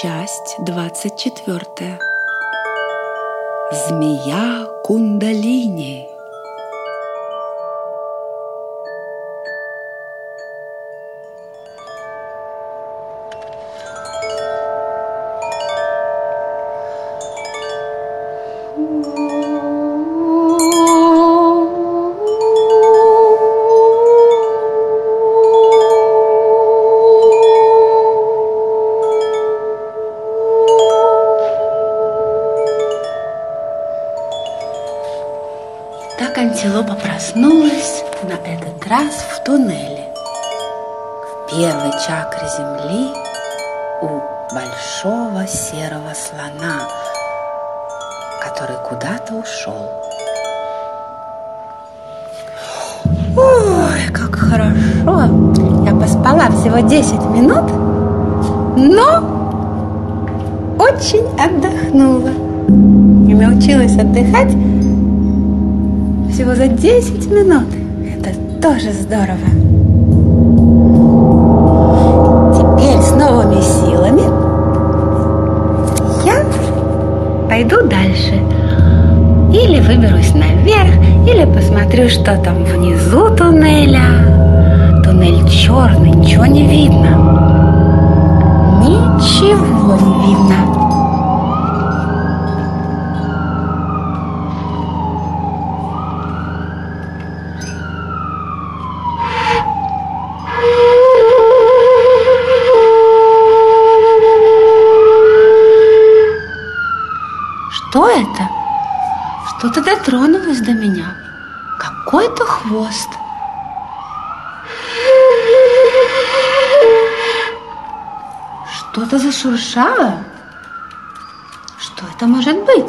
Часть 24. Змея Кундалини. Так антилопа проснулась на этот раз в туннеле, в первой чакре земли у большого серого слона, который куда-то ушел. Ой, как хорошо! Я поспала всего 10 минут, но очень отдохнула и научилась отдыхать всего за 10 минут. Это тоже здорово. Теперь с новыми силами я пойду дальше. Или выберусь наверх, или посмотрю, что там внизу туннеля. Туннель черный, ничего не видно. Ничего не видно. Что это? Что-то дотронулось до меня. Какой-то хвост. Что-то зашуршало. Что это может быть?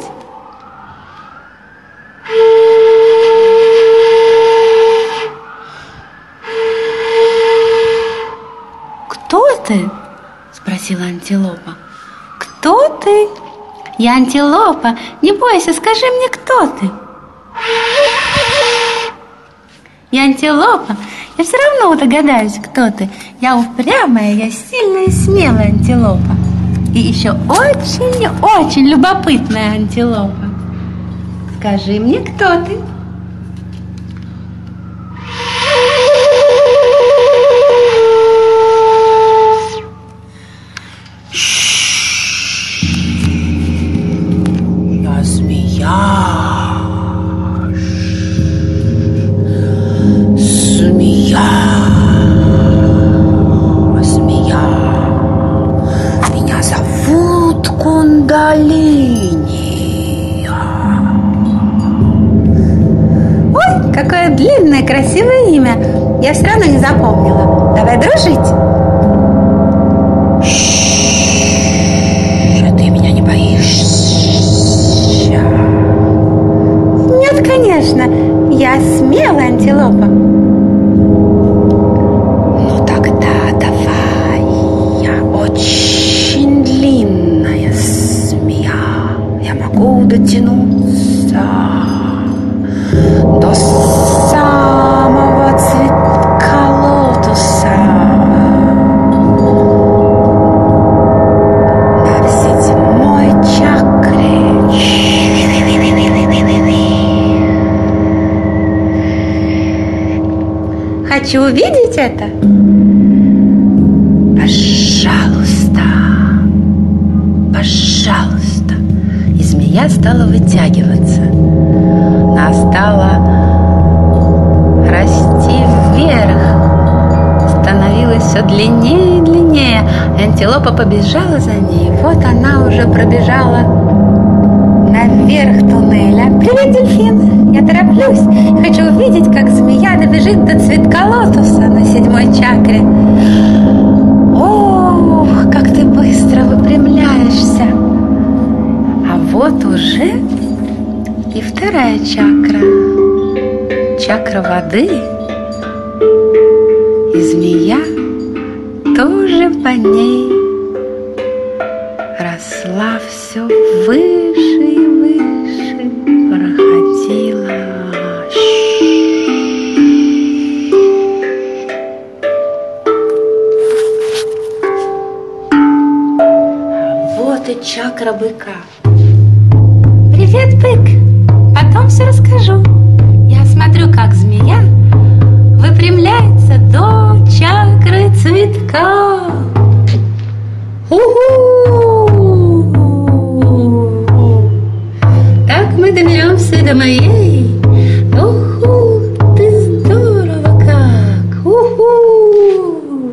Кто ты? Спросила антилопа. Кто ты? Я антилопа. Не бойся, скажи мне, кто ты? Я антилопа. Я все равно догадаюсь, кто ты. Я упрямая, я сильная и смелая антилопа. И еще очень-очень любопытная антилопа. Скажи мне, кто ты? Кундалини. Ой, какое длинное, красивое имя. Я все равно не запомнила. Давай дружить. А ты меня не боишься? Нет, конечно. Я смелая антилопа. Ну тогда давай. Я очень длинная змея. Я могу дотянуться до самого цветка лотоса. На седьмой чакре. Хочу увидеть это. Пожалуйста. Пожалуйста. И змея стала вытягиваться. Она стала расти вверх. Становилась все длиннее и длиннее. Антилопа побежала за ней. Вот она уже пробежала наверх туннеля. Привет, дельфин! Я тороплюсь. Хочу увидеть, как змея добежит до цветка лотоса на седьмой чакре. Ох, как ты быстро выпрямляешься. А вот уже и вторая чакра. Чакра воды. И змея тоже по ней росла все выше и выше, проходила. чакра быка. Привет, бык! Потом все расскажу. Я смотрю, как змея выпрямляется до чакры цветка. Так мы доберемся до моей. Уху, ты здорово как. Уху.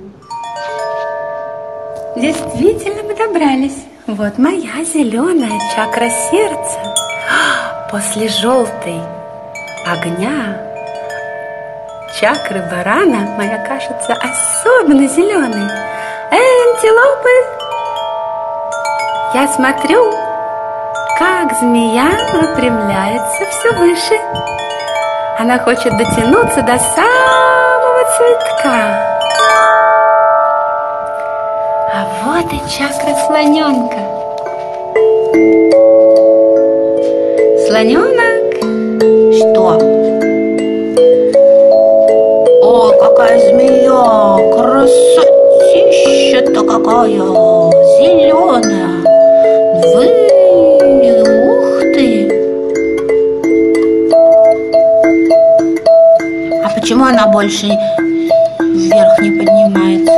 Действительно мы добрались. Вот моя зеленая чакра сердца. После желтой огня чакры барана моя кажется особенно зеленой. Антилопы! Я смотрю, как змея выпрямляется все выше. Она хочет дотянуться до самого цветка. А вот и чакра слоненка. Слоненок. Что? О, какая змея! Красотища-то какая! Зеленая! Ух ты! А почему она больше вверх не поднимается?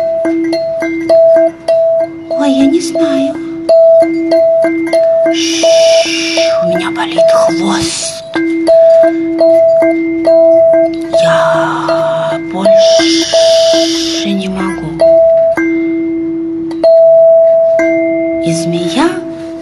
Ой, я не знаю. У меня болит хвост. Я больше не могу. И змея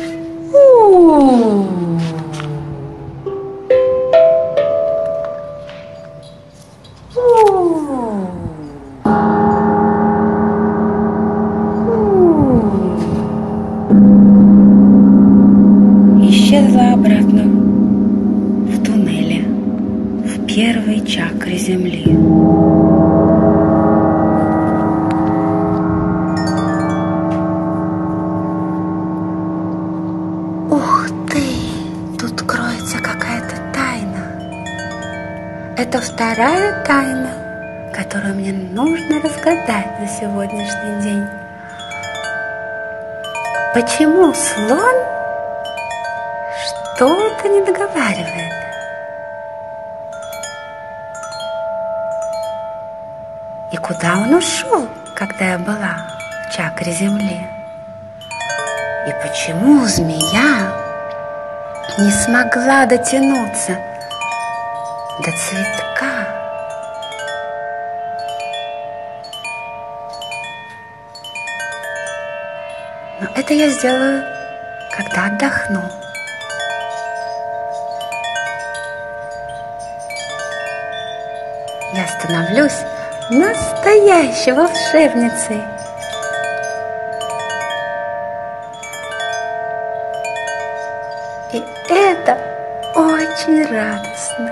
исчезла обратно в туннеле, в первой чакре Земли. Ух ты! Тут кроется какая-то тайна. Это вторая тайна, которую мне нужно разгадать за сегодняшний день. Почему слон что-то не договаривает? И куда он ушел, когда я была в чакре Земли? И почему змея не смогла дотянуться до цветка? Но это я сделаю, когда отдохну. Я становлюсь настоящей волшебницей. И это очень радостно.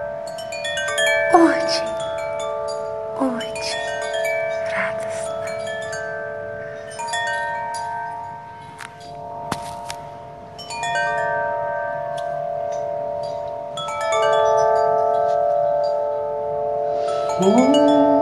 Очень, очень радостно. О,